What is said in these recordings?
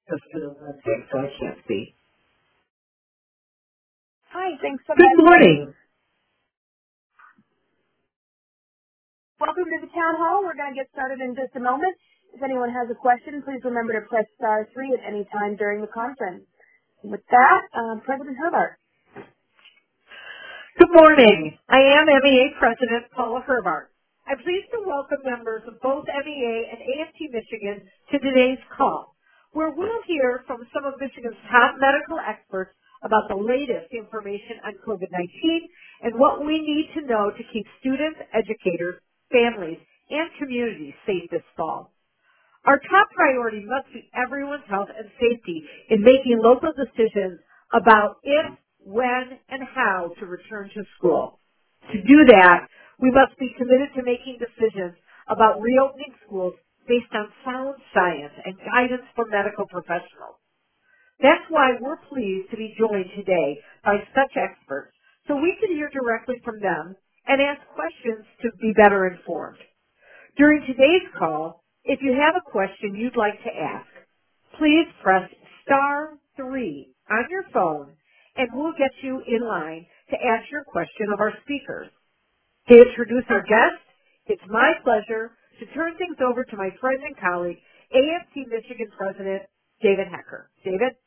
Just to the website, so I can't see. Hi, thanks so much. Good morning. Welcome to the town hall. We're going to get started in just a moment. If anyone has a question, please remember to press *3 at any time during the conference. With that, President Herbart. Good morning. I am MEA President Paula Herbart. I'm pleased to welcome members of both MEA and AFT Michigan to today's call, where we'll hear from some of Michigan's top medical experts about the latest information on COVID-19 and what we need to know to keep students, educators, families, and communities safe this fall. Our top priority must be everyone's health and safety in making local decisions about if, when, and how to return to school. To do that, we must be committed to making decisions about reopening schools based on sound science and guidance from medical professionals. That's why we're pleased to be joined today by such experts so we can hear directly from them and ask questions to be better informed. During today's call, if you have a question you'd like to ask, please press *3 on your phone and we'll get you in line to ask your question of our speakers. To introduce our guest, it's my pleasure to turn things over to my friend and colleague, AFT Michigan President David Hecker. David?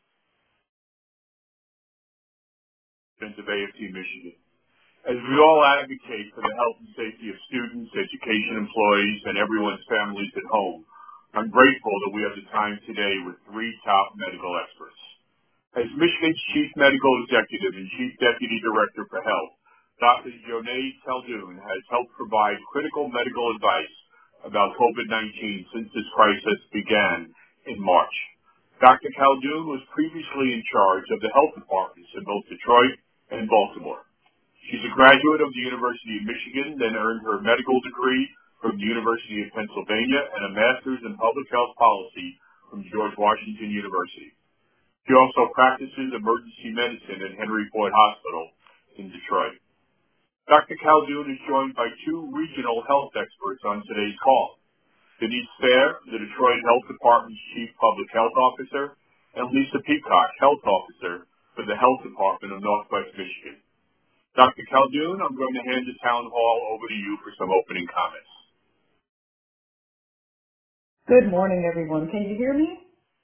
Of AFT Michigan. As we all advocate for the health and safety of students, education employees, and everyone's families at home, I'm grateful that we have the time today with three top medical experts. As Michigan's Chief Medical Executive and Chief Deputy Director for Health, Dr. Jonae Khaldun has helped provide critical medical advice about COVID-19 since this crisis began in March. Dr. Khaldun was previously in charge of the health departments in both Detroit and Baltimore. She's a graduate of the University of Michigan, then earned her medical degree from the University of Pennsylvania and a master's in public health policy from George Washington University. She also practices emergency medicine at Henry Ford Hospital in Detroit. Dr. Khaldun is joined by two regional health experts on today's call. Denise Fair, the Detroit Health Department's Chief Public Health Officer, and Lisa Peacock, Health Officer for the Health Department of Northwest Michigan. Dr. Khaldun, I'm going to hand the town hall over to you for some opening comments. Good morning, everyone. Can you hear me?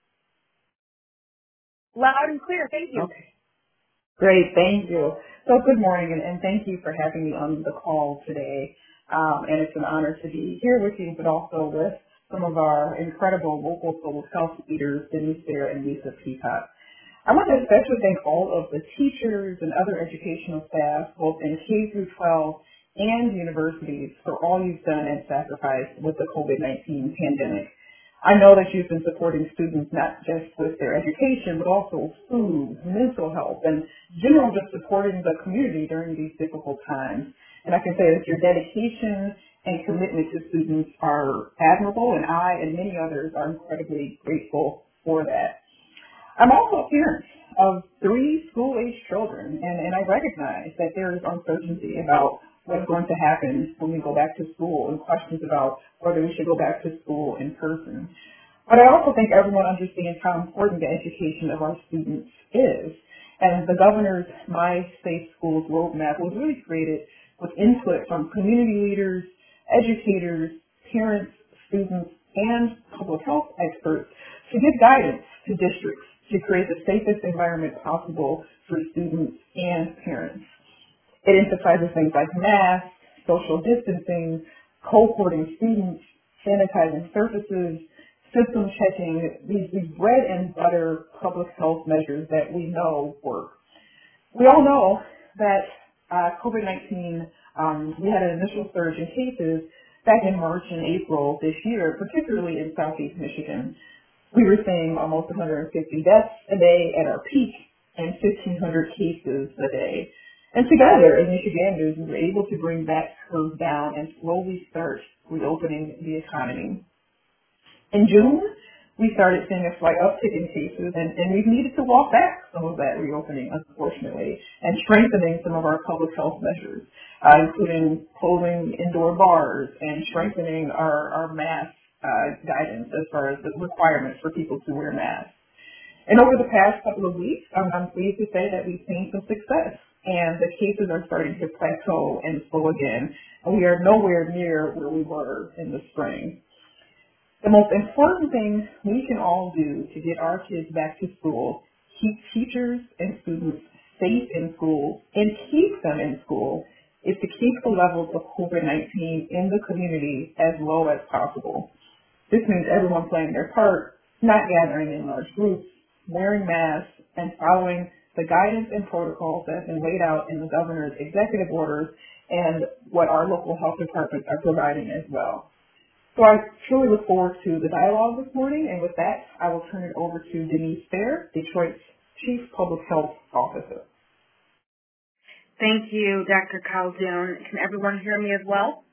Loud and clear. Thank you. Okay. Great. Thank you. So good morning, and thank you for having me on the call today. And it's an honor to be here with you, but also with some of our incredible local public health leaders, Denise Fair and Lisa Peacock. I want to especially thank all of the teachers and other educational staff, both in K through 12 and universities, for all you've done and sacrificed with the COVID-19 pandemic. I know that you've been supporting students not just with their education, but also food, mental health, and general just supporting the community during these difficult times. And I can say that your dedication and commitment to students are admirable, and I and many others are incredibly grateful for that. I'm also a parent of 3 school-age children, and I recognize that there is uncertainty about what's going to happen when we go back to school and questions about whether we should go back to school in person. But I also think everyone understands how important the education of our students is. And the governor's My Safe Schools roadmap was really created with input from community leaders, educators, parents, students, and public health experts to give guidance to districts to create the safest environment possible for students and parents. It emphasizes things like masks, social distancing, cohorting students, sanitizing surfaces, symptom checking, these bread and butter public health measures that we know work. We all know that COVID-19, we had an initial surge in cases back in March and April this year, particularly in Southeast Michigan. We were seeing almost 150 deaths a day at our peak and 1,500 cases a day. And together, as Michiganders, we were able to bring that curve down and slowly start reopening the economy. In June, we started seeing a slight uptick in cases, and we've needed to walk back some of that reopening, unfortunately, and strengthening some of our public health measures, including closing indoor bars and strengthening our mask guidance as far as the requirements for people to wear masks. And over the past couple of weeks, I'm pleased to say that we've seen some success, and the cases are starting to plateau and slow again, and we are nowhere near where we were in the spring. The most important thing we can all do to get our kids back to school, keep teachers and students safe in school, and keep them in school, is to keep the levels of COVID-19 in the community as low as possible. This means everyone playing their part, not gathering in large groups, wearing masks, and following the guidance and protocols that have been laid out in the governor's executive orders and what our local health departments are providing as well. So I truly look forward to the dialogue this morning, and with that, I will turn it over to Denise Fair, Detroit's Chief Public Health Officer. Thank you, Dr. Calhoun. Can everyone hear me as well?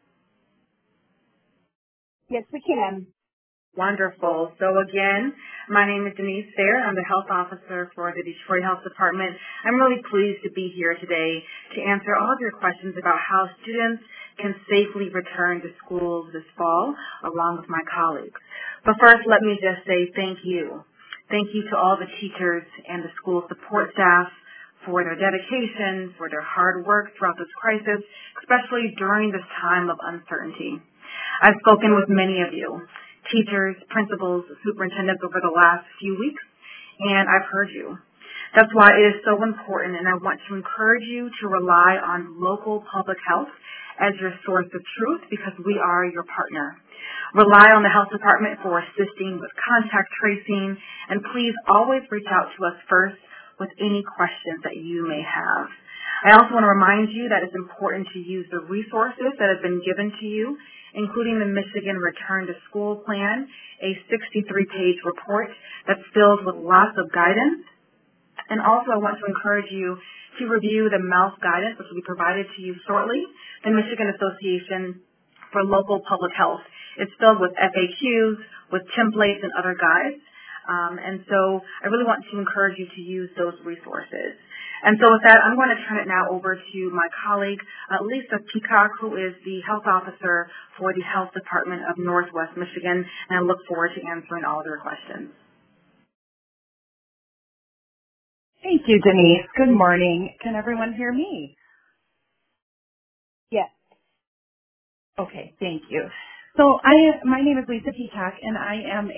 Yes, we can. Wonderful. So again, my name is Denise Fair. I'm the health officer for the Detroit Health Department. I'm really pleased to be here today to answer all of your questions about how students can safely return to schools this fall, along with my colleagues. But first, let me just say thank you. Thank you to all the teachers and the school support staff for their dedication, for their hard work throughout this crisis, especially during this time of uncertainty. I've spoken with many of you, teachers, principals, superintendents over the last few weeks, and I've heard you. That's why it is so important, and I want to encourage you to rely on local public health as your source of truth because we are your partner. Rely on the health department for assisting with contact tracing, and please always reach out to us first with any questions that you may have. I also want to remind you that it's important to use the resources that have been given to you, including the Michigan Return to School Plan, a 63-page report that's filled with lots of guidance. And also I want to encourage you to review the MOUSE guidance, which will be provided to you shortly, the Michigan Association for Local Public Health. It's filled with FAQs, with templates and other guides. And so I really want to encourage you to use those resources. And so with that, I'm going to turn it now over to my colleague, Lisa Peacock, who is the health officer for the Health Department of Northwest Michigan, and I look forward to answering all of your questions. Thank you, Denise. Good morning. Can everyone hear me? Yes. Okay, thank you. So my name is Lisa Peacock, and I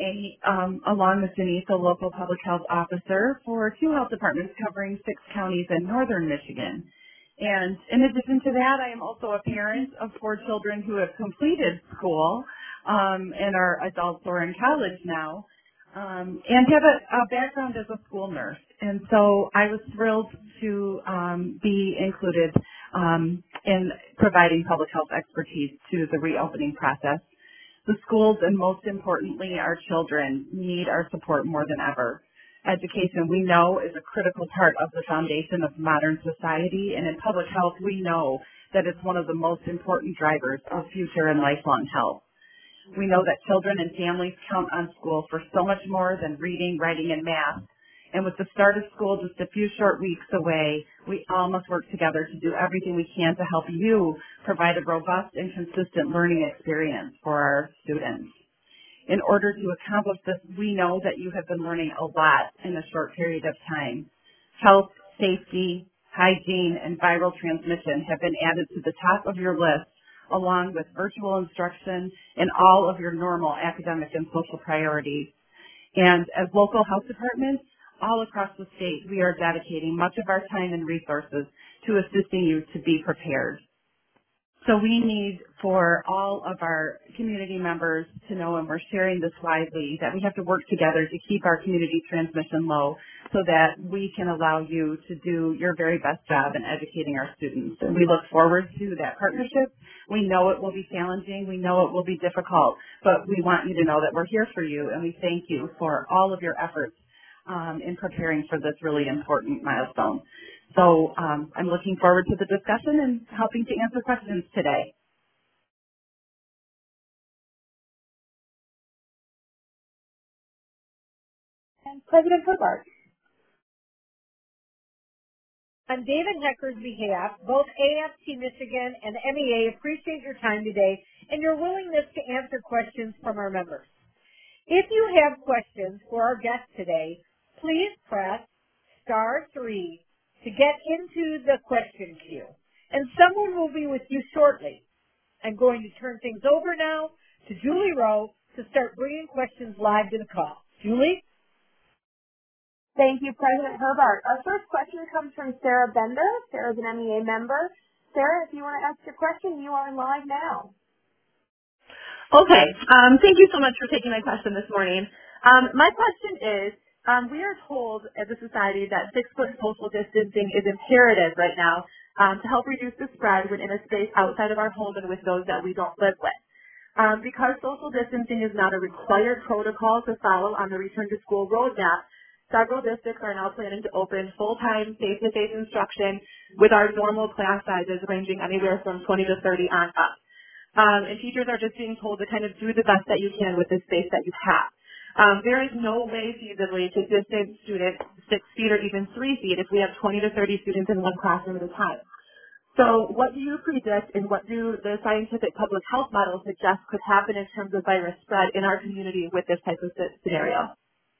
am along with Denise, a local public health officer for 2 health departments covering 6 counties in northern Michigan. And in addition to that, I am also a parent of 4 children who have completed school and are adults or in college now, and have a background as a school nurse. And so I was thrilled to be included in providing public health expertise to the reopening process. The schools, and most importantly, our children, need our support more than ever. Education, we know, is a critical part of the foundation of modern society, and in public health, we know that it's one of the most important drivers of future and lifelong health. We know that children and families count on school for so much more than reading, writing, and math. And with the start of school just a few short weeks away, we all must work together to do everything we can to help you provide a robust and consistent learning experience for our students. In order to accomplish this, we know that you have been learning a lot in a short period of time. Health, safety, hygiene, and viral transmission have been added to the top of your list, along with virtual instruction and all of your normal academic and social priorities. And as local health departments, all across the state, we are dedicating much of our time and resources to assisting you to be prepared. So we need for all of our community members to know, and we're sharing this widely, that we have to work together to keep our community transmission low so that we can allow you to do your very best job in educating our students. And we look forward to that partnership. We know it will be challenging. We know it will be difficult, but we want you to know that we're here for you, and we thank you for all of your efforts in preparing for this really important milestone. So I'm looking forward to the discussion and helping to answer questions today. And President Hobart. On David Hecker's behalf, both AFT Michigan and MEA appreciate your time today and your willingness to answer questions from our members. If you have questions for our guests today, please press star 3 to get into the question queue, and someone will be with you shortly. I'm going to turn things over now to Julie Rowe to start bringing questions live to the call. Julie? Thank you, President Herbart. Our first question comes from Sarah Bender. Sarah's an MEA member. Sarah, if you want to ask your question, you are live now. Okay. Thank you so much for taking my question this morning. My question is, we are told as a society that 6-foot social distancing is imperative right now to help reduce the spread when in a space outside of our home and with those that we don't live with. Because social distancing is not a required protocol to follow on the return to school roadmap, several districts are now planning to open full-time face-to-face instruction with our normal class sizes ranging anywhere from 20 to 30 on up. And teachers are just being told to kind of do the best that you can with the space that you have. There is no way feasibly to distance students 6 feet or even 3 feet if we have 20 to 30 students in one classroom at a time. So what do you predict and what do the scientific public health models suggest could happen in terms of virus spread in our community with this type of scenario?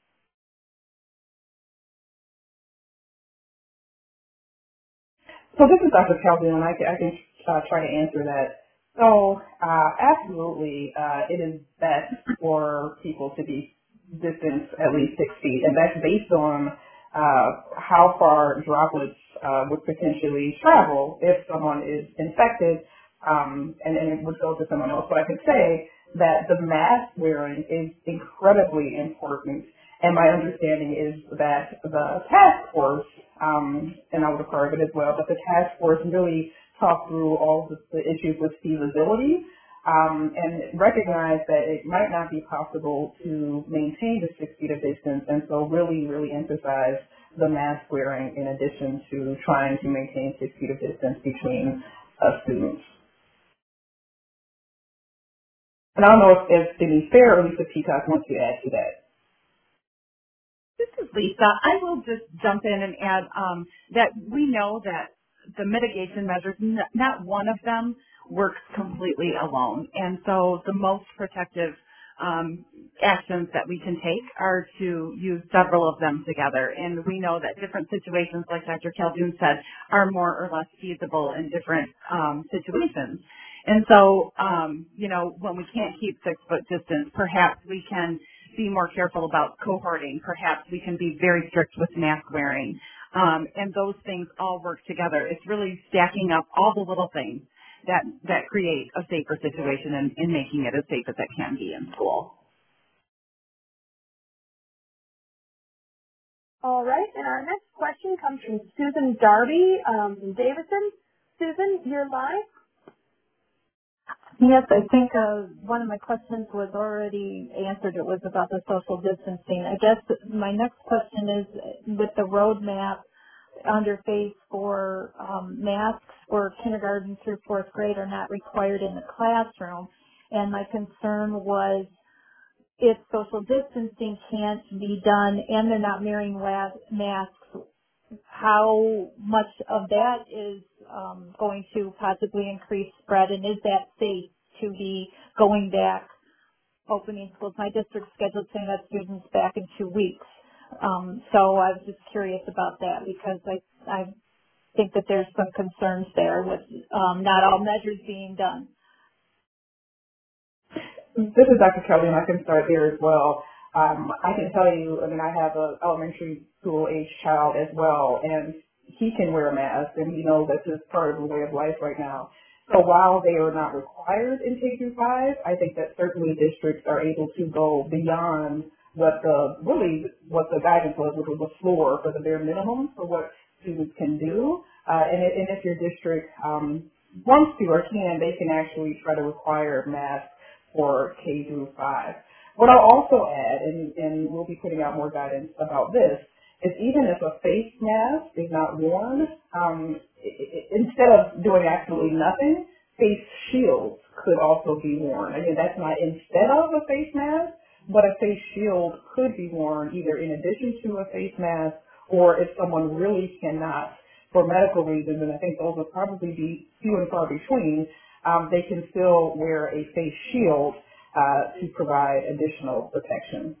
So this is Dr. Calhoun. I can try to answer that. So absolutely, it is best for people to be distanced at least 6 feet, and that's based on how far droplets would potentially travel if someone is infected and it would go to someone else. But I could say that the mask wearing is incredibly important, and my understanding is that the task force, and I would have heard of it as well, but the task force really talk through all the issues with feasibility and recognize that it might not be possible to maintain the 6 feet of distance, and so really, really emphasize the mask wearing in addition to trying to maintain 6 feet of distance between students. And I don't know if Denise Fair or Lisa Peacock wants to add to that. This is Lisa. I will just jump in and add that we know that the mitigation measures, not one of them works completely alone. And so the most protective actions that we can take are to use several of them together. And we know that different situations, like Dr. Calhoun said, are more or less feasible in different situations. And so, when we can't keep 6-foot distance, perhaps we can be more careful about cohorting. Perhaps we can be very strict with mask wearing. And those things all work together. It's really stacking up all the little things that create a safer situation and making it as safe as it can be in school. All right, and our next question comes from Susan Darby from Davison. Susan, you're live. Yes, I think one of my questions was already answered. It was about the social distancing. I guess my next question is, with the roadmap under phase 4, masks for kindergarten through 4th grade are not required in the classroom. And my concern was, if social distancing can't be done and they're not wearing masks, how much of that is going to possibly increase spread, and is that safe to be going back, opening schools? My district's scheduled to have students back in 2 weeks. So I was just curious about that, because I think that there's some concerns there with not all measures being done. This is Dr. Kelly, and I can start there as well. I can tell you, I have an elementary school age child as well, and he can wear a mask, and he knows that's just part of the way of life right now. So while they are not required in K-5, I think that certainly districts are able to go beyond what the guidance was, which was the floor for the bare minimum for what students can do. And if your district wants to or can, they can actually try to require masks for K-5. What I'll also add, and we'll be putting out more guidance about this, is even if a face mask is not worn, instead of doing absolutely nothing, face shields could also be worn. Again, that's not instead of a face mask, but a face shield could be worn either in addition to a face mask, or if someone really cannot, for medical reasons, and I think those will probably be few and far between, they can still wear a face shield to provide additional protection.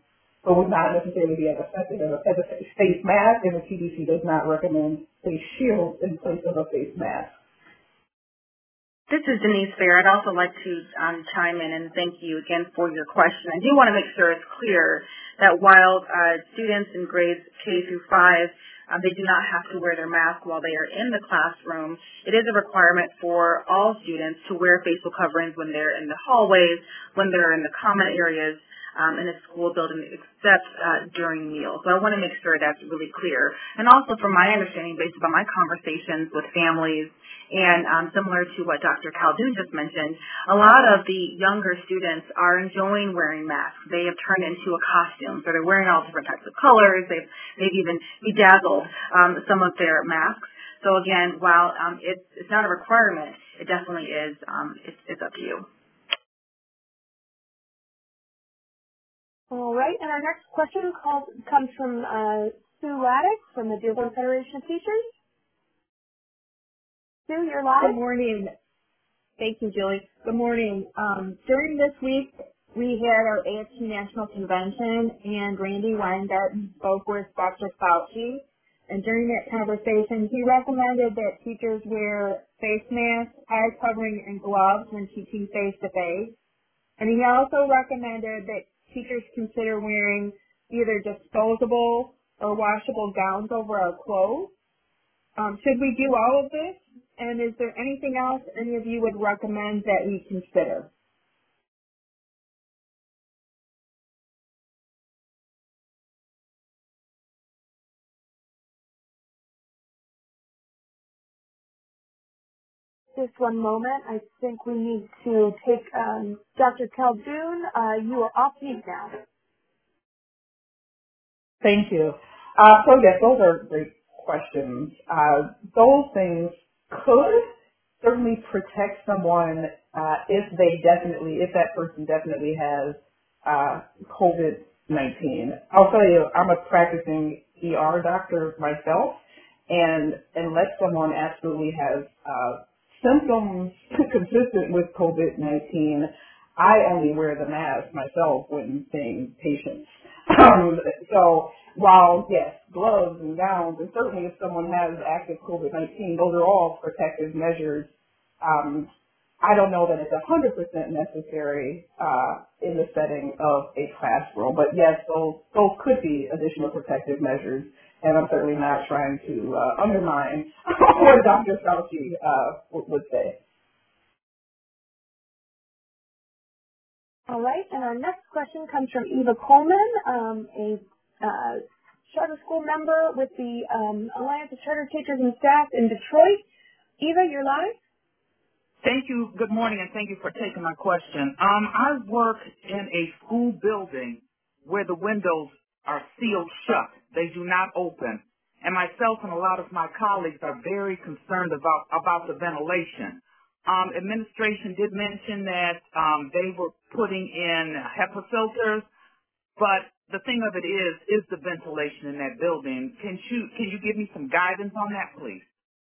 but would not necessarily be as effective as a face mask, and the CDC does not recommend face shields in place of a face mask. This is Denise Fair. I'd also like to chime in and thank you again for your question. I do want to make sure it's clear that while students in grades K through 5, they do not have to wear their mask while they are in the classroom, it is a requirement for all students to wear facial coverings when they're in the hallways, when they're in the common areas, in a school building, except during meals. So I want to make sure that's really clear. And also from my understanding, based on my conversations with families, and similar to what Dr. Khaldun just mentioned, a lot of the younger students are enjoying wearing masks. They have turned into a costume, so they're wearing all different types of colors. They've even bedazzled some of their masks. So again, while it's not a requirement, it definitely is. It's up to you. All right, and our next question comes from Sue Laddick from the Dearborn Federation of Teachers. Sue, you're live. Good morning. Thank you, Julie. Good morning. During this week, we had our AFT National Convention, and Randy Weingarten spoke with Dr. Fauci. And during that conversation, he recommended that teachers wear face masks, eye covering, and gloves when teaching face-to-face. And he also recommended that teachers consider wearing either disposable or washable gowns over our clothes. Should we do all of this? And is there anything else any of you would recommend that we consider? Just one moment. I think we need to take Dr. Khaldun. You are off mute now. Thank you. So yes, those are great questions. Those things could certainly protect someone if that person definitely has COVID-19. I'll tell you, I'm a practicing ER doctor myself, and unless someone absolutely has symptoms consistent with COVID-19, I only wear the mask myself when seeing patients. So while, yes, gloves and gowns, and certainly if someone has active COVID-19, those are all protective measures. I don't know that it's 100% necessary in the setting of a classroom, but yes, those could be additional protective measures, and I'm certainly not trying to undermine what Dr. Fauci would say. All right, and our next question comes from Eva Coleman, a charter school member with the Alliance of Charter Teachers and Staff in Detroit. Eva, you're live. Thank you. Good morning, and thank you for taking my question. I work in a school building where the windows are sealed shut. They do not open. And myself and a lot of my colleagues are very concerned about the ventilation. Administration did mention that they were putting in HEPA filters, but the thing of it is the ventilation in that building. Can you give me some guidance on that, please?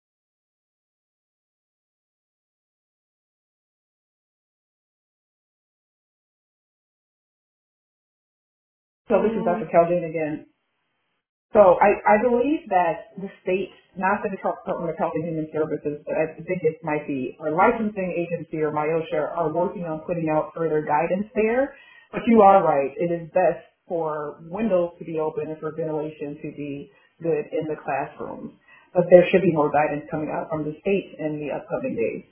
So this is Dr. Khaldun again. So I believe that the state, not the Department of Health and Human Services, but I think it might be our licensing agency or MIOSHA are working on putting out further guidance there. But you are right. It is best for windows to be open and for ventilation to be good in the classrooms. But there should be more guidance coming out from the state in the upcoming days.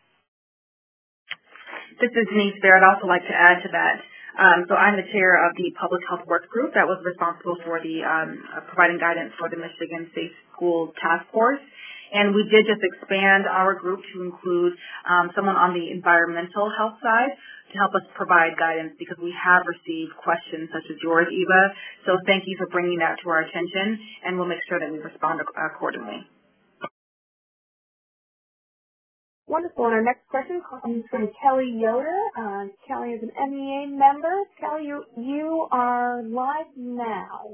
This is Denise Fair. I'd also like to add to that. So I'm the chair of the Public Health Work Group that was responsible for the providing guidance for the Michigan Safe School Task Force. And we did just expand our group to include someone on the environmental health side to help us provide guidance because we have received questions such as yours, Eva. So thank you for bringing that to our attention, and we'll make sure that we respond accordingly. Wonderful. And our next question comes from Kelly Yoder. Kelly is an MEA member. Kelly, you are live now.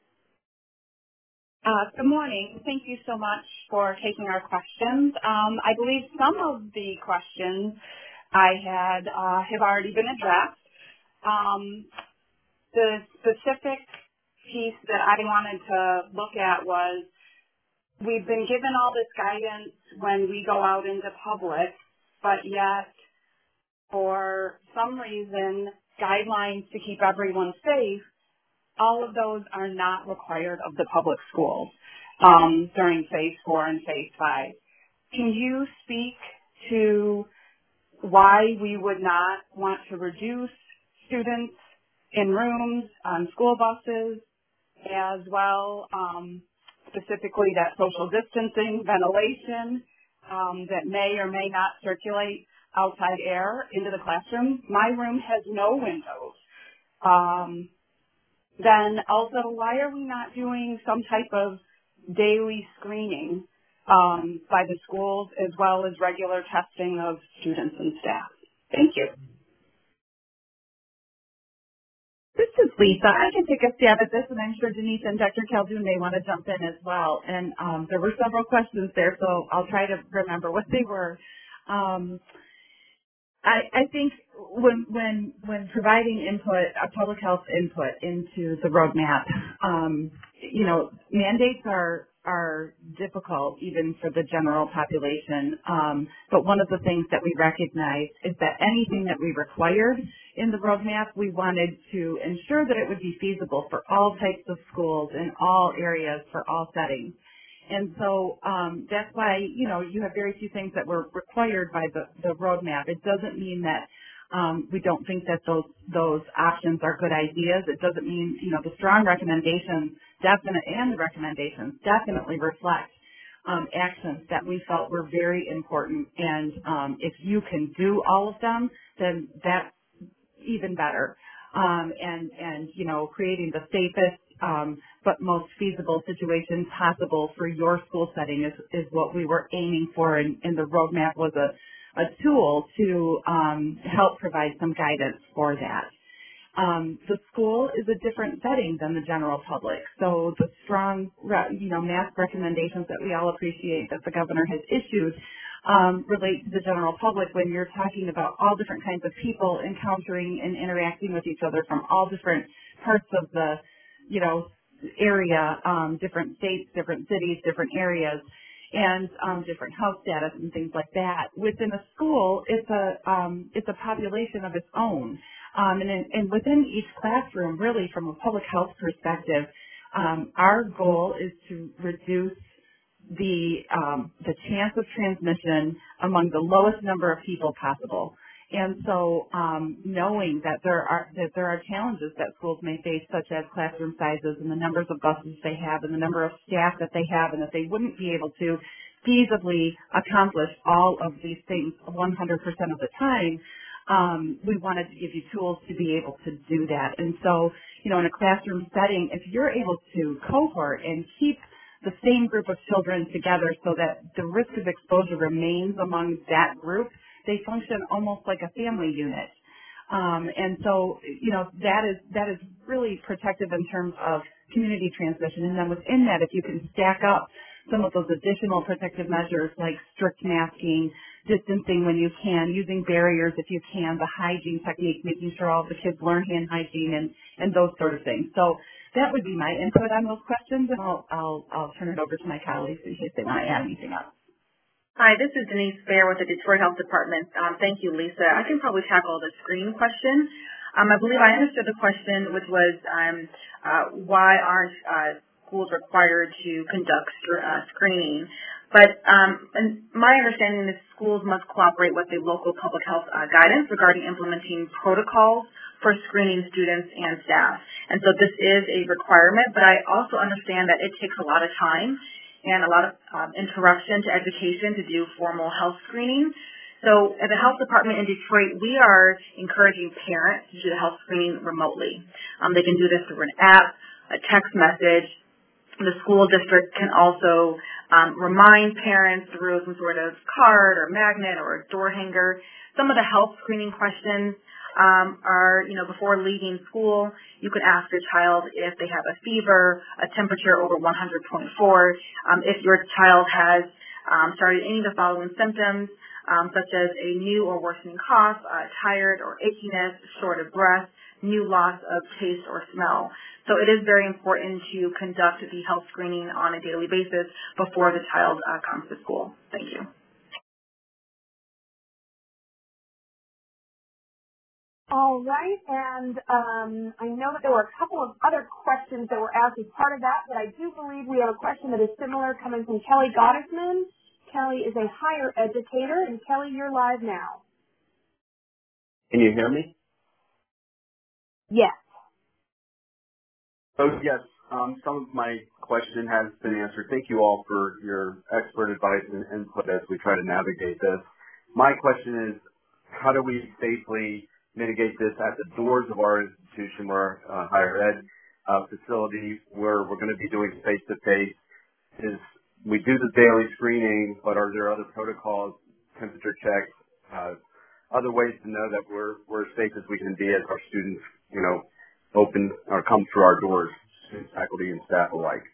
Good morning. Thank you so much for taking our questions. I believe some of the questions I had have already been addressed. The specific piece that I wanted to look at was we've been given all this guidance when we go out into public, but yet for some reason, guidelines to keep everyone safe, all of those are not required of the public schools during phase 4 and phase 5. Can you speak to why we would not want to reduce students in rooms, on school buses, as well, specifically that social distancing, ventilation, that may or may not circulate outside air into the classroom? My room has no windows. Then also, why are we not doing some type of daily screening by the schools as well as regular testing of students and staff? Thank you. This is Lisa. I can take a stab at this, and I'm sure Denise and Dr. Calhoun may want to jump in as well. And there were several questions there, so I'll try to remember what they were. I think when providing input, public health input into the roadmap, mandates are difficult even for the general population. But one of the things that we recognize is that anything that we required in the roadmap, we wanted to ensure that it would be feasible for all types of schools in all areas for all settings. And so that's why, you have very few things that were required by the roadmap. It doesn't mean that we don't think that those options are good ideas. It doesn't mean, the strong recommendations and the recommendations definitely reflect actions that we felt were very important. And if you can do all of them, then that's even better. Creating the safest but most feasible situation possible for your school setting is what we were aiming for, and the roadmap was a tool to help provide some guidance for that. The school is a different setting than the general public, so the strong, mask recommendations that we all appreciate that the governor has issued relate to the general public when you're talking about all different kinds of people encountering and interacting with each other from all different parts of the, area, different states, different cities, different areas, and different health status and things like that. Within a school, it's a population of its own. And within each classroom, really from a public health perspective, our goal is to reduce the chance of transmission among the lowest number of people possible. And so knowing that there are challenges that schools may face, such as classroom sizes and the numbers of buses they have and the number of staff that they have, and that they wouldn't be able to feasibly accomplish all of these things 100% of the time, we wanted to give you tools to be able to do that. And so, in a classroom setting, if you're able to cohort and keep the same group of children together so that the risk of exposure remains among that group, they function almost like a family unit. And so, that is really protective in terms of community transmission. And then within that, if you can stack up some of those additional protective measures like strict masking, distancing when you can, using barriers if you can, the hygiene techniques, making sure all the kids learn hand hygiene and those sort of things. So that would be my input on those questions, and I'll turn it over to my colleagues in case they want to add anything else. Hi, this is Denise Fair with the Detroit Health Department. Thank you, Lisa. I can probably tackle the screening question. I believe I understood the question, which was why aren't schools required to conduct screening? But my understanding is schools must cooperate with the local public health guidance regarding implementing protocols for screening students and staff. And so this is a requirement, but I also understand that it takes a lot of time and a lot of interruption to education to do formal health screening. So at the health department in Detroit, we are encouraging parents to do the health screening remotely. They can do this through an app, a text message. The school district can also remind parents through some sort of card or magnet or a door hanger. Some of the health screening questions are, before leaving school, you could ask your child if they have a fever, a temperature over 100.4, if your child has started any of the following symptoms, such as a new or worsening cough, tired or achiness, short of breath, new loss of taste or smell. So it is very important to conduct the health screening on a daily basis before the child comes to school. Thank you. All right, and I know that there were a couple of other questions that were asked as part of that, but I do believe we have a question that is similar coming from Kelly Gottesman. Kelly is a higher educator, and Kelly, you're live now. Can you hear me? Yes. Oh, yes. Some of my question has been answered. Thank you all for your expert advice and input as we try to navigate this. My question is, how do we safely mitigate this at the doors of our institution, our higher ed facility, where we're going to be doing face-to-face? Is we do the daily screening, but are there other protocols, temperature checks, other ways to know that we're as safe as we can be as our students, open or come through our doors, students, faculty, and staff alike?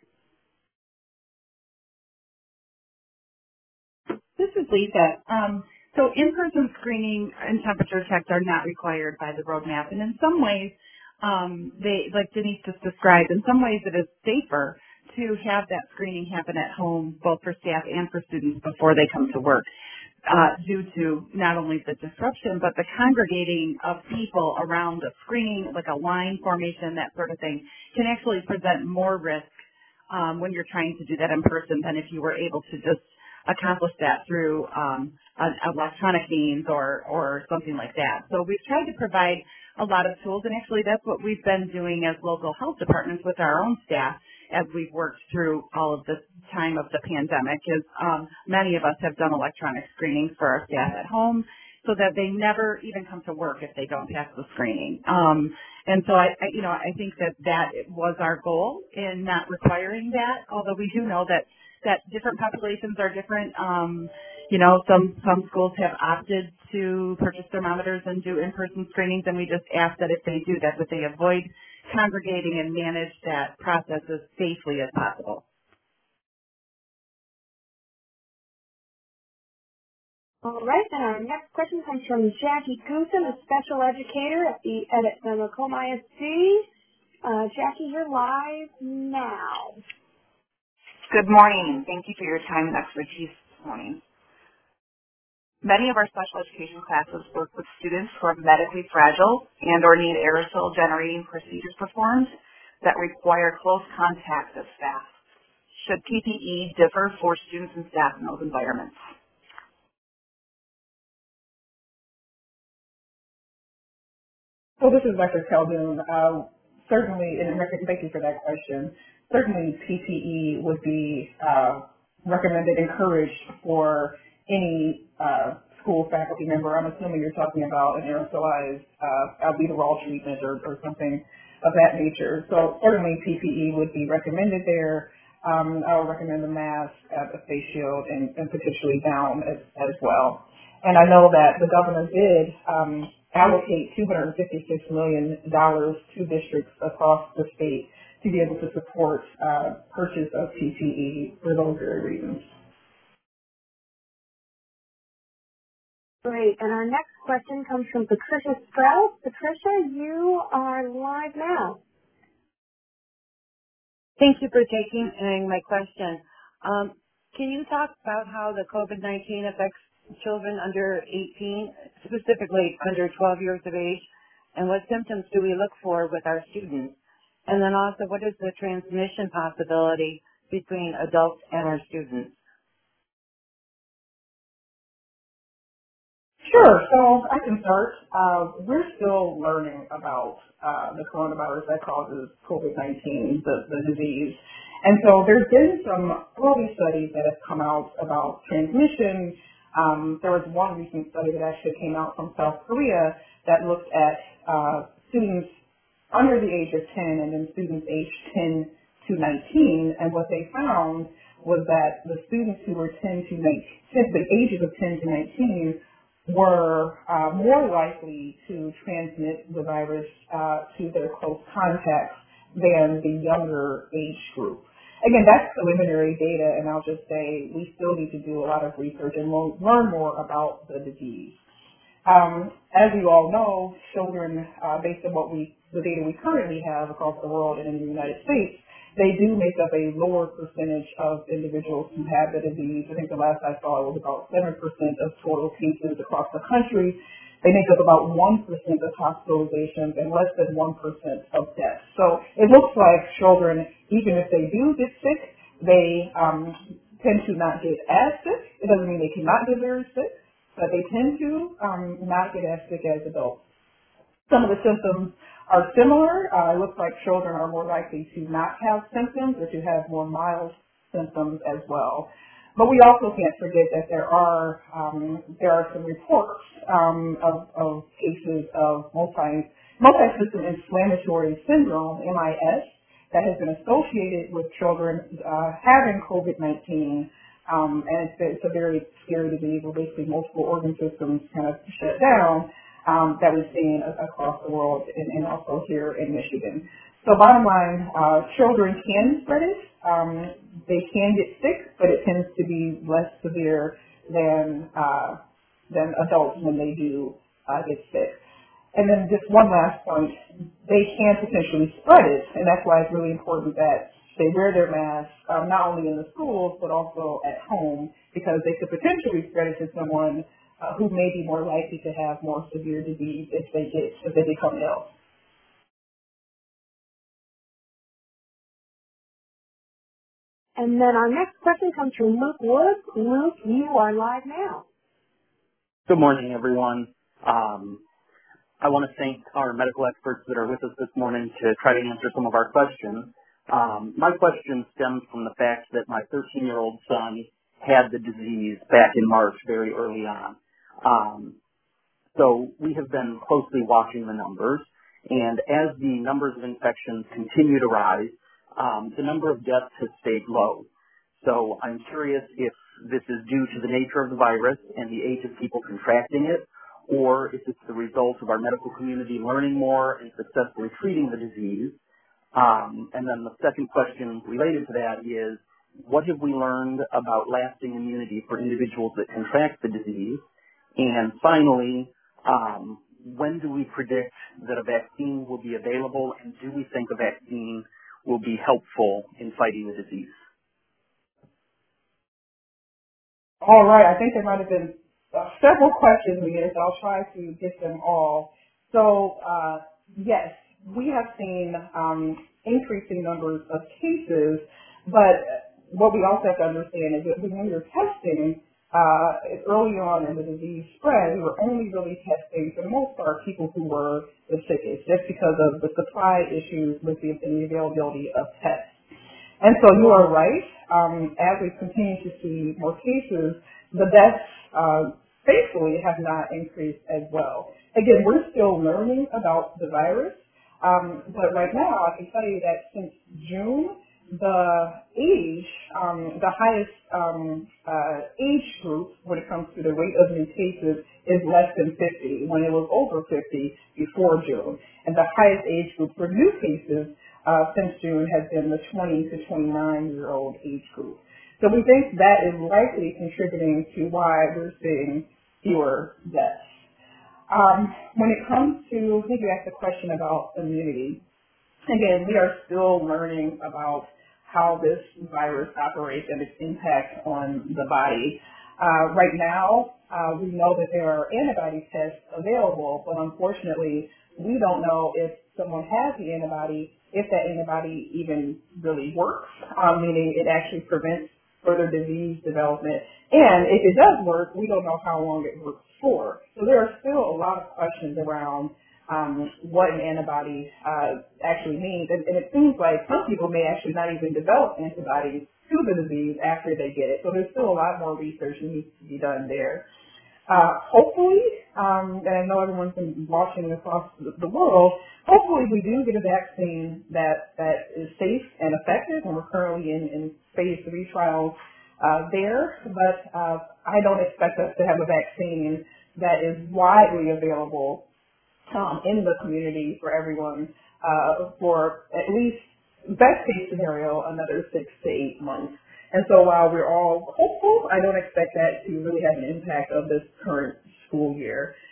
This is Lisa. So in-person screening and temperature checks are not required by the roadmap, and in some ways, they, like Denise just described, in some ways it is safer to have that screening happen at home, both for staff and for students before they come to work, due to not only the disruption, but the congregating of people around the screening, like a line formation, that sort of thing, can actually present more risk when you're trying to do that in person than if you were able to just accomplish that through an electronic means or something like that. So we've tried to provide a lot of tools, and actually that's what we've been doing as local health departments with our own staff as we've worked through all of this time of the pandemic. Is many of us have done electronic screenings for our staff at home so that they never even come to work if they don't pass the screening. And so I think that was our goal in not requiring that, although we do know that different populations are different. Some schools have opted to purchase thermometers and do in-person screenings, and we just ask that if they do that they avoid congregating and manage that process as safely as possible. All right, and our next question comes from Jackie Goosen, a special educator at the Macomb ISD. Jackie, you're live now. Good morning. Thank you for your time and expertise this morning. Many of our special education classes work with students who are medically fragile and or need aerosol generating procedures performed that require close contact with staff. Should PPE differ for students and staff in those environments? So this is Dr. Khaldun. Certainly, and thank you for that question. Certainly, PPE would be recommended, encouraged for any school faculty member. I'm assuming you're talking about an aerosolized albuterol treatment or something of that nature. So certainly, PPE would be recommended there. I would recommend a mask, a face shield, and potentially gown as well. And I know that the governor did allocate $256 million to districts across the state to be able to support purchase of PPE for those very reasons. Great. And our next question comes from Patricia Strauss. Patricia, you are live now. Thank you for taking my question. Can you talk about how the COVID-19 affects children under 18, specifically under 12 years of age, and what symptoms do we look for with our students? And then also, what is the transmission possibility between adults and our students? Sure. So I can start. We're still learning about the coronavirus that causes COVID-19, the disease. And so there's been some early studies that have come out about transmission. There was one recent study that actually came out from South Korea that looked at students under the age of 10 and then students aged 10 to 19. And what they found was that the students who were 10 to 19, the ages of 10 to 19, were more likely to transmit the virus to their close contacts than the younger age group. Again, that's preliminary data, and I'll just say we still need to do a lot of research and learn more about the disease. As you all know, children, based on what we the data we currently have across the world and in the United States, they do make up a lower percentage of individuals who have the disease. I think the last I saw it was about 7% of total cases across the country. They make up about 1% of hospitalizations and less than 1% of deaths. So it looks like children, even if they do get sick, they tend to not get as sick. It doesn't mean they cannot get very sick, but they tend to not get as sick as adults. Some of the symptoms are similar. It looks like children are more likely to not have symptoms or to have more mild symptoms as well. But we also can't forget that there are some reports of cases of multi-system inflammatory syndrome, MIS, that has been associated with children having COVID-19. And it's a very scary disease where basically multiple organ systems kind of shut down. That we've seen across the world and also here in Michigan. So bottom line, children can spread it. They can get sick, but it tends to be less severe than adults when they do get sick. And then just one last point, they can potentially spread it, and that's why it's really important that they wear their masks, not only in the schools, but also at home, because they could potentially spread it to someone who may be more likely to have more severe disease if they become ill. And then our next question comes from Luke Woods. Luke, you are live now. Good morning, everyone. I want to thank our medical experts that are with us this morning to try to answer some of our questions. My question stems from the fact that my 13-year-old son had the disease back in March, very early on. So we have been closely watching the numbers, and as the numbers of infections continue to rise, the number of deaths has stayed low. So I'm curious if this is due to the nature of the virus and the age of people contracting it, or if it's the result of our medical community learning more and successfully treating the disease. And then the second question related to that is, what have we learned about lasting immunity for individuals that contract the disease? And finally, when do we predict that a vaccine will be available, and do we think a vaccine will be helpful in fighting the disease? All right, I think there might have been several questions here, so I'll try to get them all. So, yes, we have seen increasing numbers of cases, but what we also have to understand is that when you're testing, early on in the disease spread, we were only really testing, for the most part, people who were the sickest, just because of the supply issues with the availability of tests. And so you are right. As we continue to see more cases, the deaths, thankfully, have not increased as well. Again, we're still learning about the virus, but right now I can tell you that since June, the highest age group when it comes to the rate of new cases is less than 50, when it was over 50 before June. And the highest age group for new cases since June has been the 20 to 29-year-old age group. So we think that is likely contributing to why we're seeing fewer deaths. When it comes to, I think you asked a question about immunity. Again, we are still learning about how this virus operates and its impact on the body. Right now, we know that there are antibody tests available, but unfortunately, we don't know if someone has the antibody, if that antibody even really works, meaning it actually prevents further disease development. And if it does work, we don't know how long it works for. So there are still a lot of questions around what an antibody actually means. And it seems like some people may actually not even develop antibodies to the disease after they get it. So there's still a lot more research that needs to be done there. Hopefully, and I know everyone's been watching across the world, hopefully we do get a vaccine that is safe and effective, and we're currently in phase 3 trials there. But I don't expect us to have a vaccine that is widely available in the community for everyone for at least, best case scenario, another 6 to 8 months. And so while we're all hopeful, I don't expect that to really have an impact of this current school year.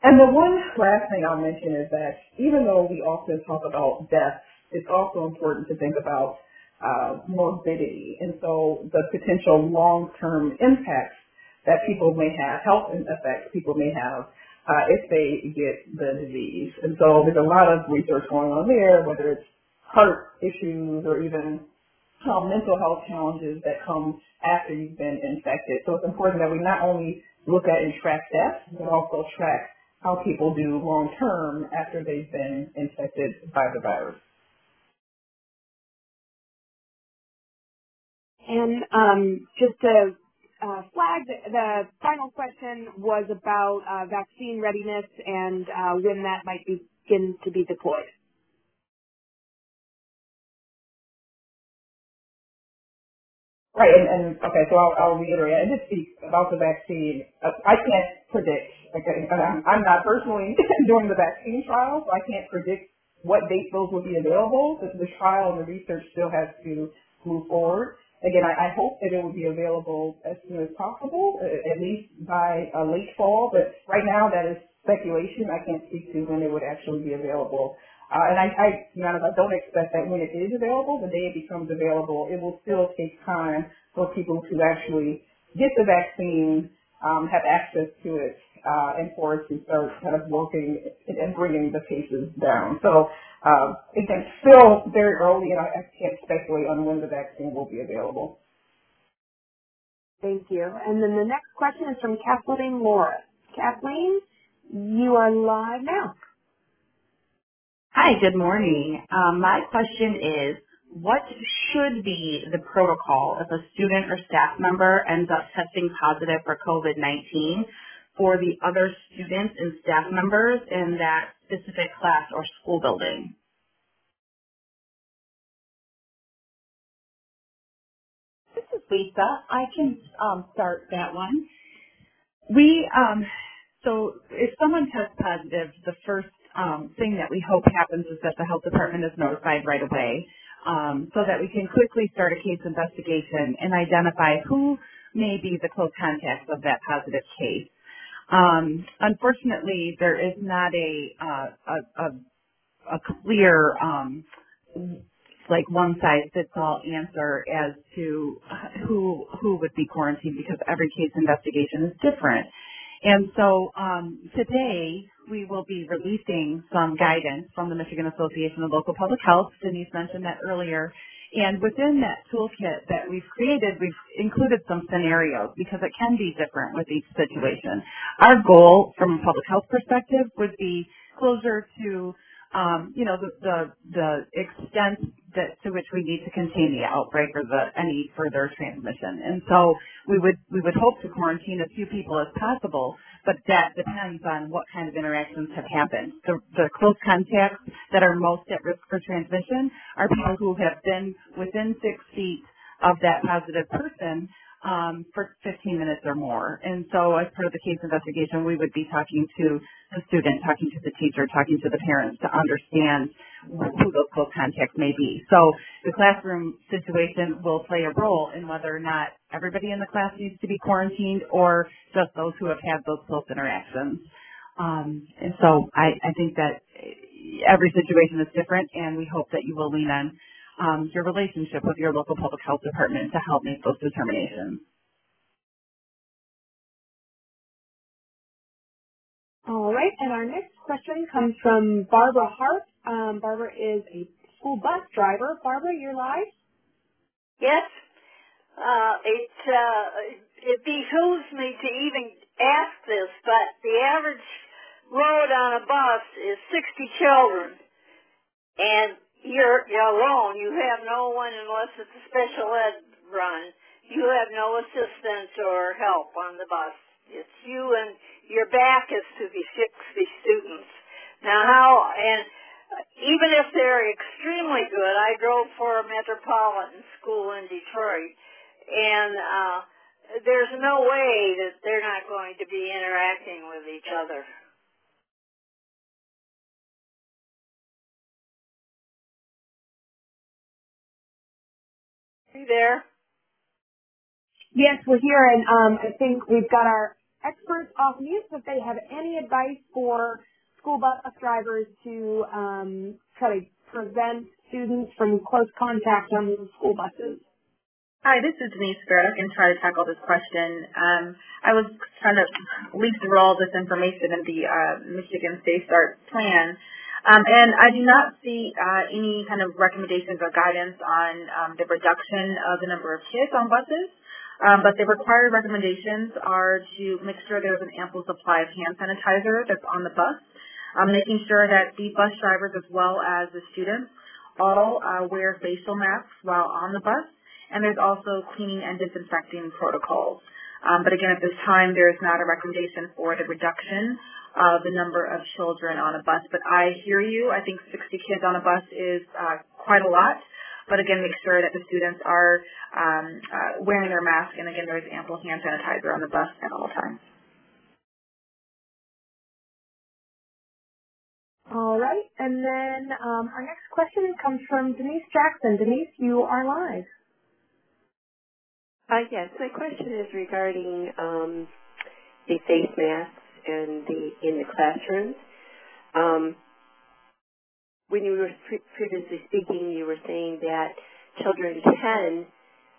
And the one last thing I'll mention is that even though we often talk about death, it's also important to think about morbidity, and so the potential long-term impacts that people may have, health effects people may have if they get the disease. And so there's a lot of research going on there, whether it's heart issues or even mental health challenges that come after you've been infected. So it's important that we not only look at and track death, but also track how people do long-term after they've been infected by the virus. And just to flag, the final question was about vaccine readiness and when that might begin to be deployed. Right, and okay, so I'll reiterate. I did speak about the vaccine. I can't predict. Okay, I'm not personally doing the vaccine trial, so I can't predict what date those will be available. The trial and the research still has to move forward. Again, I hope that it will be available as soon as possible, at least by late fall. But right now, that is speculation. I can't speak to when it would actually be available. And to be honest, I don't expect that when it is available, the day it becomes available, it will still take time for people to actually get the vaccine, have access to it, and for it to start kind of working and bringing the cases down. So again, still very early, and I can't speculate on when the vaccine will be available. Thank you. And then the next question is from Kathleen Laura. Kathleen, you are live now. Hi, good morning. My question is, what should be the protocol if a student or staff member ends up testing positive for COVID-19 for the other students and staff members in that specific class or school building? This is Lisa. I can start that one. So if someone tests positive, the first thing that we hope happens is that the health department is notified right away, so that we can quickly start a case investigation and identify who may be the close contacts of that positive case. Unfortunately, there is not a clear like one size fits all answer as to who would be quarantined, because every case investigation is different. And so today we will be releasing some guidance from the Michigan Association of Local Public Health. Denise mentioned that earlier. And within that toolkit that we've created, we've included some scenarios because it can be different with each situation. Our goal from a public health perspective would be closer to the extent to which we need to contain the outbreak or any further transmission. And so we would hope to quarantine as few people as possible, but that depends on what kind of interactions have happened. The close contacts that are most at risk for transmission are people who have been within 6 feet of that positive person for 15 minutes or more. And so as part of the case investigation, we would be talking to the student, talking to the teacher, talking to the parents to understand who those close contacts may be. So the classroom situation will play a role in whether or not everybody in the class needs to be quarantined or just those who have had those close interactions. And so I think that every situation is different, and we hope that you will lean on your relationship with your local public health department to help make those determinations. All right, and our next question comes from Barbara Hart. Barbara is a school bus driver. Barbara, you're live. Yes. It behooves me to even ask this, but the average load on a bus is 60 children, and you're alone. You have no one unless it's a special ed run. You have no assistance or help on the bus. It's you and your back is to the 60 students. Now even if they're extremely good, I drove for a metropolitan school in Detroit, and there's no way that they're not going to be interacting with each other. Are you there? Yes, we're here, and I think we've got our experts off mute if they have any advice for school bus drivers to try to prevent students from close contact on the school buses. Hi, this is Denise Fair. I can try to tackle this question. I was trying to leaf through all this information in the Michigan Safe Start plan. And I do not see any kind of recommendations or guidance on the reduction of the number of kids on buses. But the required recommendations are to make sure there's an ample supply of hand sanitizer that's on the bus, making sure that the bus drivers as well as the students all wear facial masks while on the bus, and there's also cleaning and disinfecting protocols. But again, at this time, there is not a recommendation for the reduction of the number of children on a bus. But I hear you. I think 60 kids on a bus is quite a lot. But again, make sure that the students are wearing their mask, and again, there's ample hand sanitizer on the bus at all times. All right, and then our next question comes from Denise Jackson. Denise, you are live. Yes, my question is regarding the face masks and in the classrooms. When you were previously speaking, you were saying that children can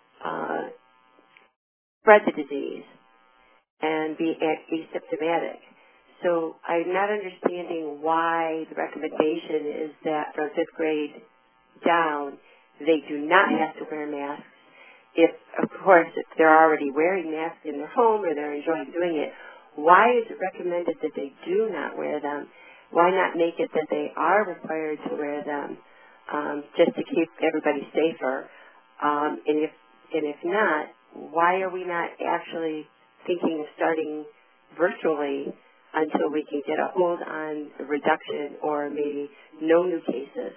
spread the disease and be asymptomatic. So I'm not understanding why the recommendation is that from 5th grade down, they do not have to wear masks. If, of course, if they're already wearing masks in their home or they're enjoying doing it, why is it recommended that they do not wear them? Why not make it that they are required to wear them just to keep everybody safer? And if not, why are we not actually thinking of starting virtually until we can get a hold on the reduction or maybe no new cases?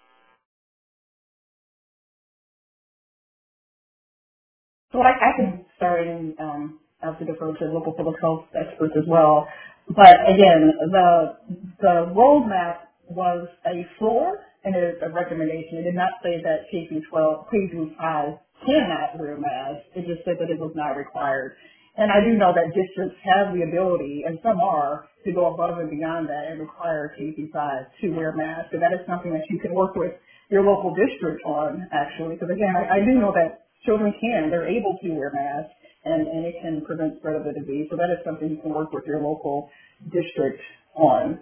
So I can start and have to defer to local public health experts as well. But again, the roadmap was a floor and it is a recommendation. It did not say that K through 12, K through 5 cannot wear masks. It just said that it was not required. And I do know that districts have the ability, and some are, to go above and beyond that and require K through 5 to wear masks. So that is something that you can work with your local district on, actually. Because again, I do know that children they're able to wear masks, and it can prevent spread of the disease. So that is something you can work with your local district on.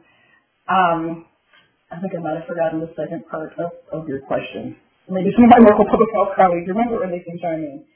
I think I might have forgotten the second part of your question. Maybe some of my local public health colleagues remember, or they can chime in.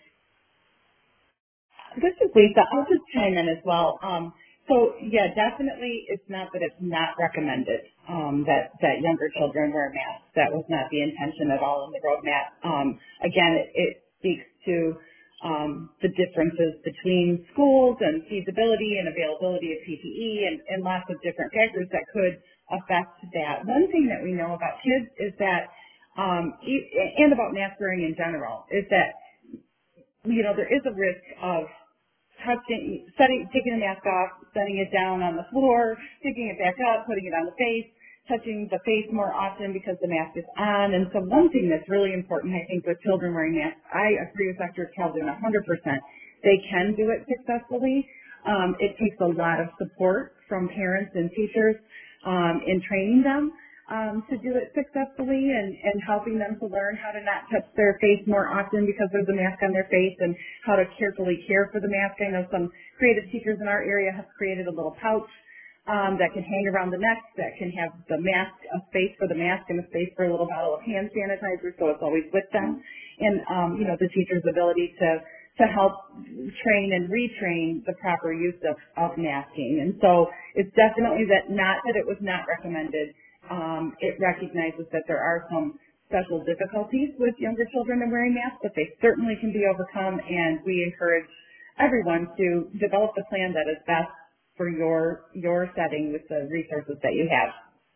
This is Lisa. I'll just chime in as well. So yeah, definitely it's not that it's not recommended that younger children wear masks. That was not the intention at all in the roadmap. Again, it speaks to the differences between schools and feasibility and availability of PPE and lots of different factors that could affect that. One thing that we know about kids is that, and about mask wearing in general, is that, there is a risk of taking the mask off, setting it down on the floor, picking it back up, putting it on the face, touching the face more often because the mask is on. And so one thing that's really important, I think, with children wearing masks, I agree with Dr. Calvin 100%. They can do it successfully. It takes a lot of support from parents and teachers in training them to do it successfully and helping them to learn how to not touch their face more often because there's a mask on their face and how to carefully care for the mask. I know some creative teachers in our area have created a little pouch that can hang around the neck that can have the mask, a space for the mask and a space for a little bottle of hand sanitizer, so it's always with them. And, the teacher's ability to help train and retrain the proper use of masking. And so it's definitely not that it was not recommended. It recognizes that there are some special difficulties with younger children in wearing masks, but they certainly can be overcome, and we encourage everyone to develop the plan that is best for your setting with the resources that you have.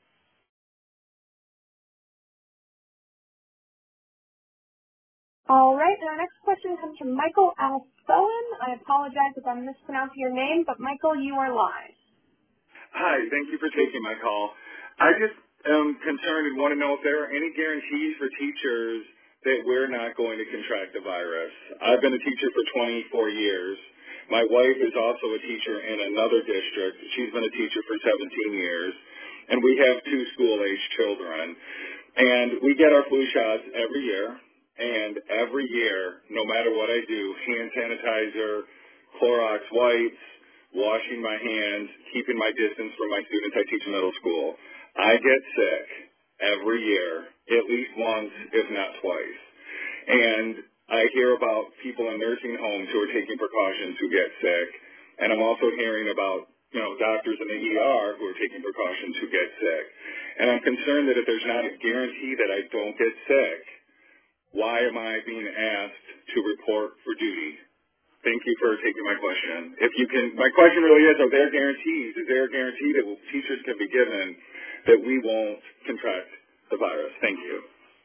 All right, and our next question comes from Michael Alstoen. I apologize if I'm mispronouncing your name, but Michael, you are live. Hi, thank you for taking my call. I just am concerned and want to know if there are any guarantees for teachers that we're not going to contract the virus. I've been a teacher for 24 years, My wife is also a teacher in another district. She's been a teacher for 17 years, and we have 2 school-age children. And we get our flu shots every year, and every year, no matter what I do, hand sanitizer, Clorox wipes, washing my hands, keeping my distance from my students. I teach middle school. I get sick every year, at least once, if not twice. And I hear about people in nursing homes who are taking precautions who get sick, and I'm also hearing about, doctors in the ER who are taking precautions who get sick. And I'm concerned that if there's not a guarantee that I don't get sick, why am I being asked to report for duty? Thank you for taking my question. My question really is, are there guarantees? Is there a guarantee that teachers can be given that we won't contract the virus? Thank you.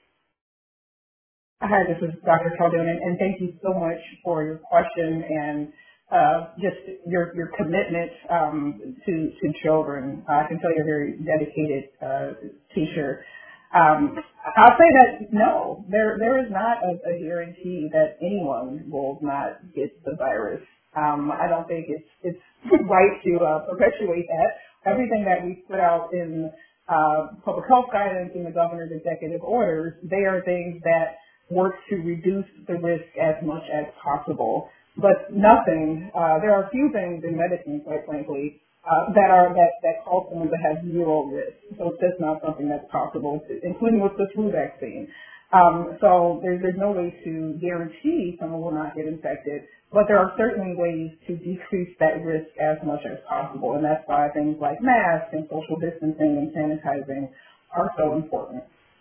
Hi, this is Dr. Caldoun, and thank you so much for your question and just your commitment to children. I can tell you're a very dedicated teacher. I'll say that no, there is not a guarantee that anyone will not get the virus. I don't think it's right to perpetuate that. Everything that we put out in public health guidance and the governor's executive orders, they are things that work to reduce the risk as much as possible. But nothing, there are a few things in medicine, quite frankly, that cause someone to have zero risk. So it's just not something that's possible, including with the flu vaccine. So there's no way to guarantee someone will not get infected, but there are certainly ways to decrease that risk as much as possible, and that's why things like masks and social distancing and sanitizing are so important.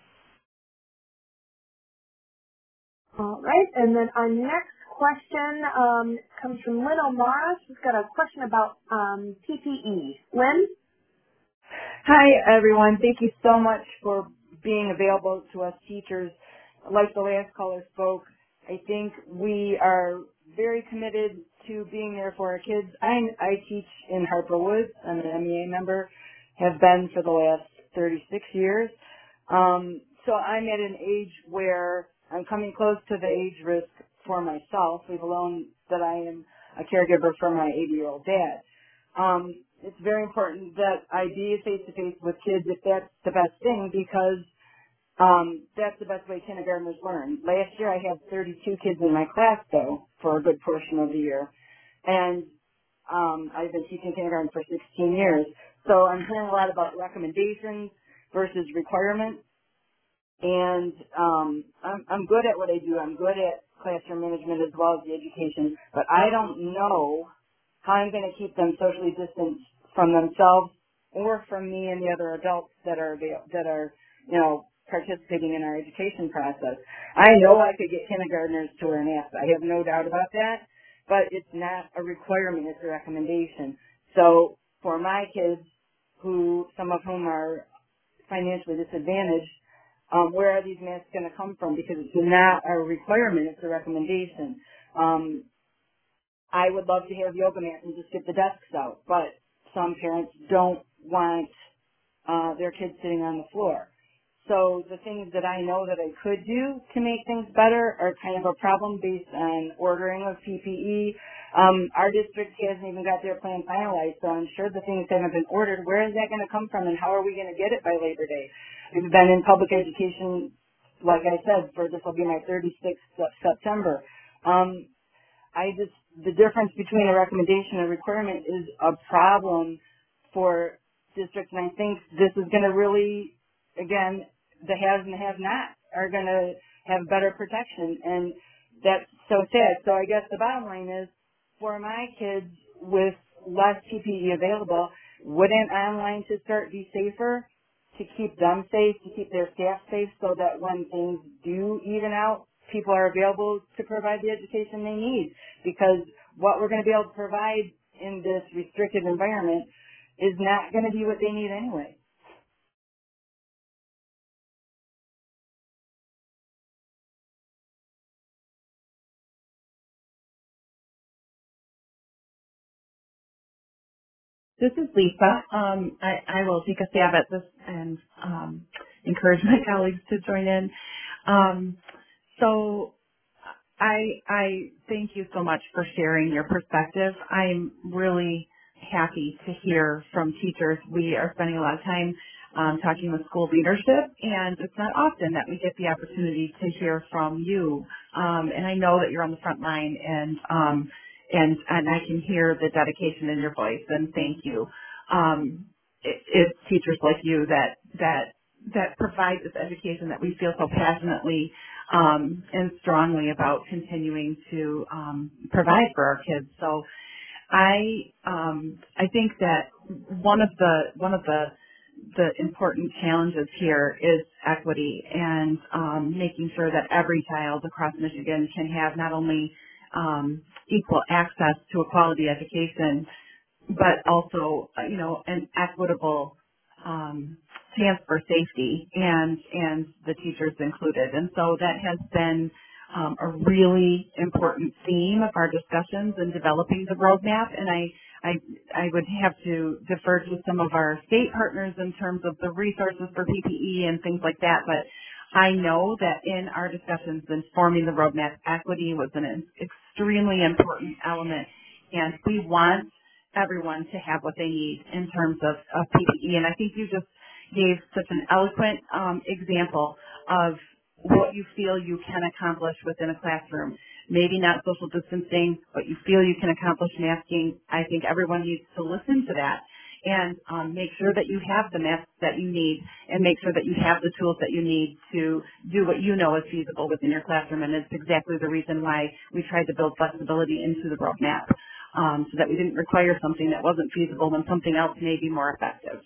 All right, and then our next question comes from Lynn O'Mara. She's got a question about PPE. Lynn? Hi, everyone. Thank you so much for being available to us teachers. Like the last caller spoke, I think we are very committed to being there for our kids. I teach in Harper Woods. I'm an MEA member, have been for the last 36 years. So I'm at an age where I'm coming close to the age risk for myself, leave alone that I am a caregiver for my 80-year-old dad. It's very important that I be face-to-face with kids if that's the best thing, because that's the best way kindergartners learn. Last year I had 32 kids in my class, though, for a good portion of the year. And I've been teaching kindergarten for 16 years. So I'm hearing a lot about recommendations versus requirements. And I'm good at what I do. I'm good at classroom management as well as the education, but I don't know how I'm going to keep them socially distanced from themselves or from me and the other adults that are participating in our education process. I know I could get kindergartners to wear masks. I have no doubt about that, but it's not a requirement. It's a recommendation. So for my kids, some of whom are financially disadvantaged, where are these masks going to come from? Because it's not a requirement, it's a recommendation. I would love to have yoga mats and just get the desks out, but some parents don't want their kids sitting on the floor. So the things that I know that I could do to make things better are kind of a problem based on ordering of PPE. Our district hasn't even got their plan finalized, so I'm sure the things haven't been ordered. Where is that going to come from, and how are we going to get it by Labor Day? We've been in public education, like I said, this will be my 36th September. The difference between a recommendation and a requirement is a problem for districts, and I think this is going to really, again, the haves and the have-nots are going to have better protection, and that's so sad. So I guess the bottom line is, for my kids with less PPE available, wouldn't online to start be safer to keep them safe, to keep their staff safe, so that when things do even out, people are available to provide the education they need? Because what we're going to be able to provide in this restricted environment is not going to be what they need anyway. This is Lisa. I will take a stab at this and encourage my colleagues to join in. So I thank you so much for sharing your perspective. I'm really happy to hear from teachers. We are spending a lot of time talking with school leadership, and it's not often that we get the opportunity to hear from you. And I know that you're on the front line, and I can hear the dedication in your voice. And thank you. It's teachers like you that provide this education that we feel so passionately and strongly about continuing to provide for our kids. So I think that one of the important challenges here is equity and making sure that every child across Michigan can have not only equal access to a quality education, but also, an equitable chance for safety and the teachers included. And so that has been a really important theme of our discussions in developing the roadmap. And I would have to defer to some of our state partners in terms of the resources for PPE and things like that. But I know that in our discussions in forming the roadmap, equity was an extremely important element. And we want everyone to have what they need in terms of PPE. And I think you just gave such an eloquent example of what you feel you can accomplish within a classroom. Maybe not social distancing, but you feel you can accomplish masking. I think everyone needs to listen to that and make sure that you have the masks that you need and make sure that you have the tools that you need to do what you know is feasible within your classroom. And it's exactly the reason why we tried to build flexibility into the roadmap, so that we didn't require something that wasn't feasible when something else may be more effective.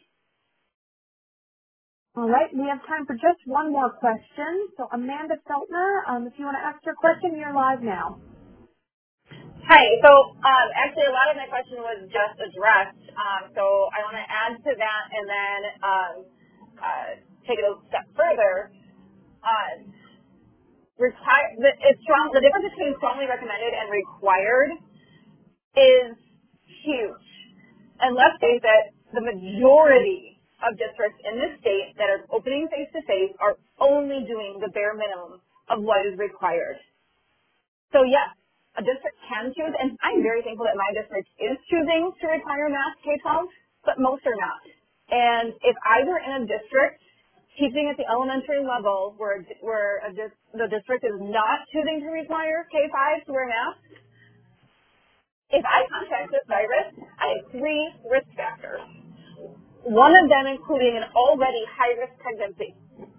All right, we have time for just one more question. So Amanda Feltner, if you want to ask your question, you're live now. Hi. So actually, a lot of my question was just addressed. So I want to add to that and then take it a step further. The difference between strongly recommended and required is huge. And let's face it, the majority of districts in this state that are opening face-to-face are only doing the bare minimum of what is required. So yes, a district can choose, and I'm very thankful that my district is choosing to require mass K-12, but most are not. And if I were in a district teaching at the elementary level where the district is not choosing to require K-5 to wear masks, if I contract this virus, I have 3 risk factors. One of them including an already high-risk pregnancy.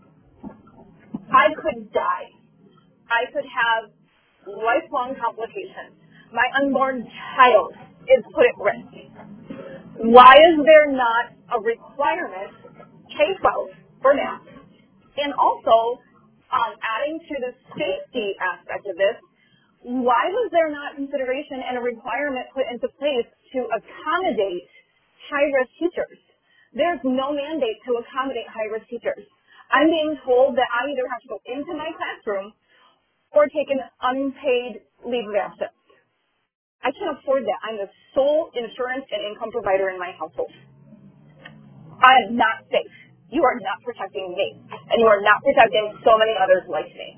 I could die. I could have lifelong complications. My unborn child is put at risk. Why is there not a requirement, K-12, for masks? And also, adding to the safety aspect of this, why was there not consideration and a requirement put into place to accommodate high-risk teachers? There's no mandate to accommodate high-risk teachers. I'm being told that I either have to go into my classroom or take an unpaid leave of absence. I can't afford that. I'm the sole insurance and income provider in my household. I am not safe. You are not protecting me, and you are not protecting so many others like me.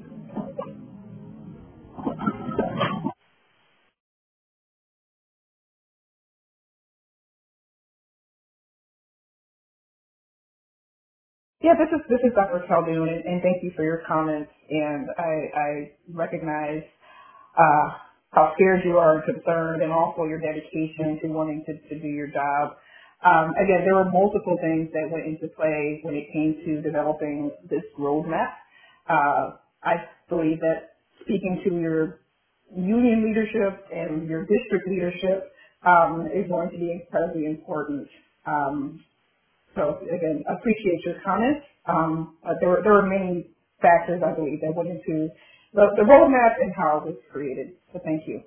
Yeah, this is Dr. Caldoun, and thank you for your comments. And I recognize how scared you are and concerned, and also your dedication to wanting to do your job. Again, there were multiple things that went into play when it came to developing this roadmap. I believe that speaking to your union leadership and your district leadership is going to be incredibly important. So again, appreciate your comments. There were many factors, I believe, that went into the roadmap and how it was created. So thank you.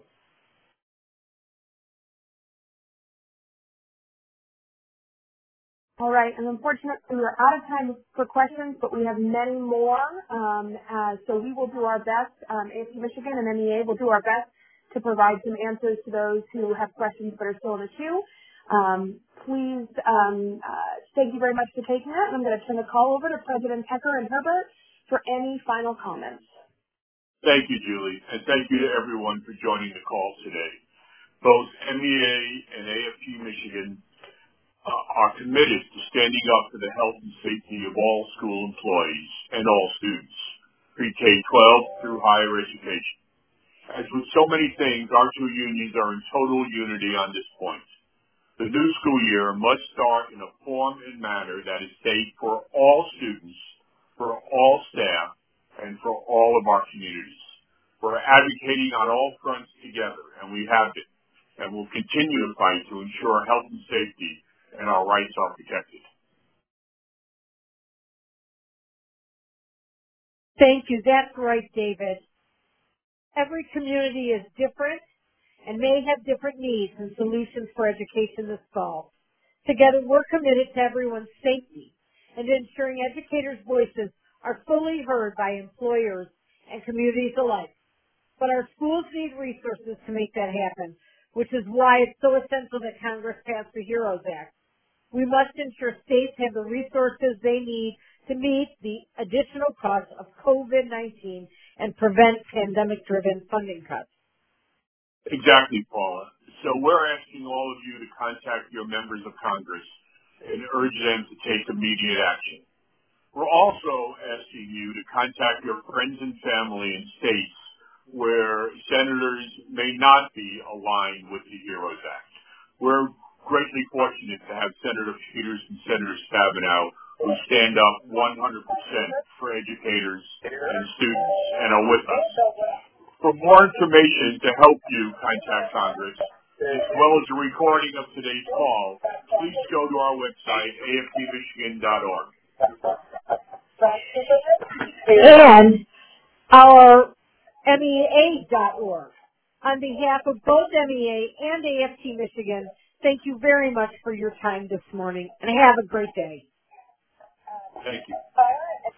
All right, and unfortunately we're out of time for questions, but we have many more. So we will do our best, AFT Michigan and MEA will do our best to provide some answers to those who have questions but are still in the queue. Please, thank you very much for taking that. I'm going to turn the call over to President Hecker and Herbert for any final comments. Thank you, Julie, and thank you to everyone for joining the call today. Both MEA and AFT Michigan are committed to standing up for the health and safety of all school employees and all students, pre-K-12 through higher education. As with so many things, our two unions are in total unity on this point. The new school year must start in a form and manner that is safe for all students, for all staff, and for all of our communities. We're advocating on all fronts together, and we have been, and will continue to fight to ensure health and safety and our rights are protected. Thank you. That's right, David. Every community is different and may have different needs and solutions for education this fall. Together, we're committed to everyone's safety and to ensuring educators' voices are fully heard by employers and communities alike. But our schools need resources to make that happen, which is why it's so essential that Congress passed the HEROES Act. We must ensure states have the resources they need to meet the additional costs of COVID-19 and prevent pandemic-driven funding cuts. Exactly, Paula. So we're asking all of you to contact your members of Congress and urge them to take immediate action. We're also asking you to contact your friends and family in states where senators may not be aligned with the HEROES Act. We're greatly fortunate to have Senator Peters and Senator Stabenow who stand up 100% for educators and students and are with us. For more information to help you contact Congress, as well as a recording of today's call, please go to our website, aftmichigan.org. And our MEA.org. On behalf of both MEA and AFT Michigan, thank you very much for your time this morning, and have a great day. Thank you.